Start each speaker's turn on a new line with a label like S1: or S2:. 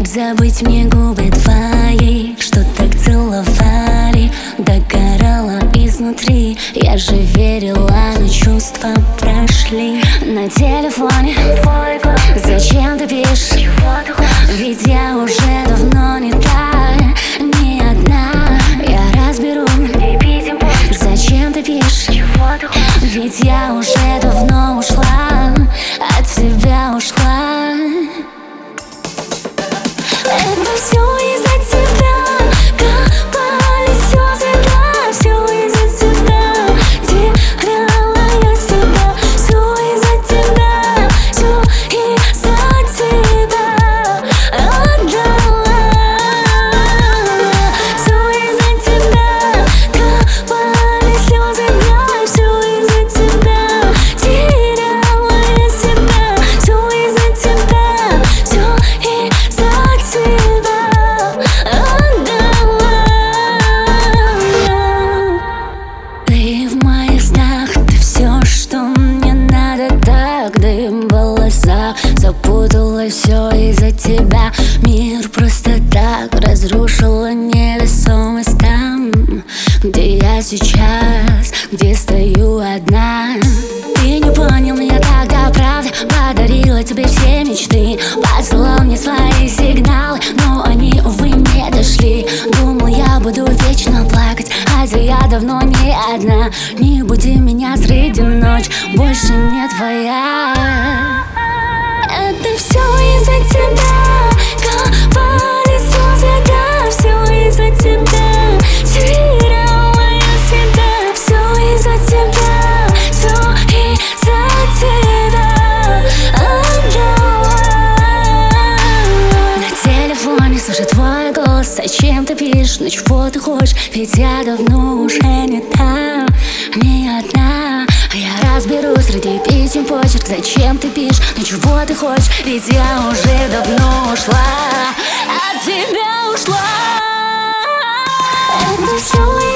S1: забыть мне губы твои, что так целовали, догорала изнутри. Я же верила, но чувства прошли. На телефоне зачем ты пишешь? Ведь я уже давно не та, не одна. Я разберу, зачем ты пишешь? Ведь я уже давно ушла, от тебя ушла. Это все из-за тебя, капали слезы, да, все из-за тебя. Теряла я себя, все из-за тебя, все из-за тебя отдала. Все из-за тебя, капали слезы, да, все из-за тебя. Теряла я себя, все из-за тебя, все из-за тебя отдала. Ты в моих снах, ты все, что мне надо, так дым в волосах. Запутала все из-за тебя. Мир просто так разрушила невесомость там, где я сейчас, где стою одна. Ты не понял меня тогда, правда. Подарила тебе все мечты, послала мне свои сигналы, но они, увы, не дошли. Думал, я буду вечно плакать, хотя я давно не одна. Не буди меня среди ночи, больше не твоя. Это все из-за тебя, капали слезы, да, все из-за тебя. Теряла я себя, все из-за тебя, все из-за тебя отдала. На телефоне слышу твой голос, зачем ты пишешь, на чего ты хочешь? Ведь я давно уже не там, не одна. А я разберу среди писем почерк, зачем ты пишешь, на чего ты хочешь? Ведь я уже давно ушла, от тебя ушла. Это все